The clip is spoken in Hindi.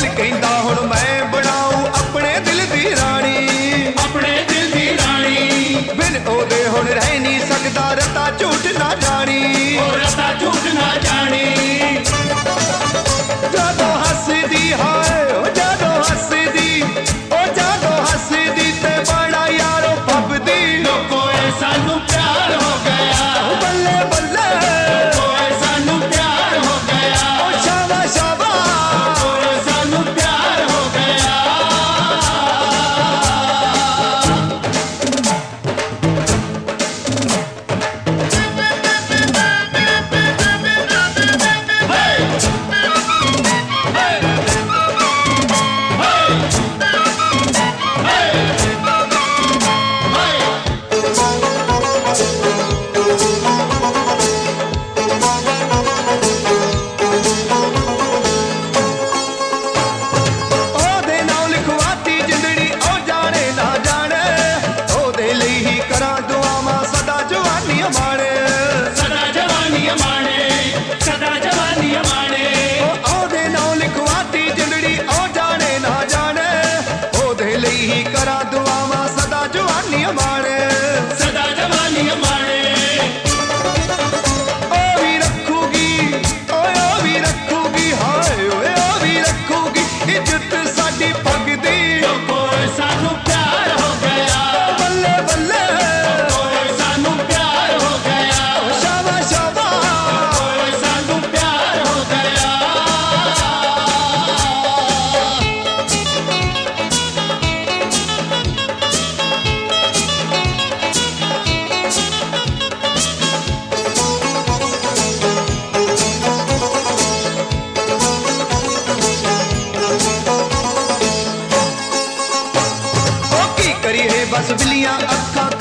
बोल कहंदा हुण मैं बनाऊं अपने दिल दी रानी, अपने दिल दी रानी। बिन ओदे हुण रह नहीं सकदा रता झूठ ना जानी, ओ रता झूठ ना जानी। जादो हसदी हाय ओ जादो हसदी, ओ जादो हसदी ते बड़ा यारो फबदी। लोको सानू प्यार हो गया, बल्ले बल्ले लोको सानू प्यार हो गया, ओ शाबा शाबा लोको सानू प्यार हो गया। ओदे नाल लिखवाती जिंदड़ी ओ जाने ना जाने, ओदे लई ही करां दुआवां सदा जवानी माणे, सदा जवानी माणे, सदा जवानी माणे। ओदे नाल लिखवाती जिंदड़ी ओ जाने ना जाने, ओदे लई ही करां दुआवां सदा जवानी माणे, सदा जवानी माणे। ओ भी रखूगी ओए ओ भी रखूगी हाय ओए ओ भी रखूगी इज्जत साडी पगदी। लोको सानू प्यार हो गया, बल्ले बल्ले लोको सानू प्यार हो गया, ओ शाबा शाबा लोको सानू प्यार हो गया। ओ की करी है बस बिल्लियां अखा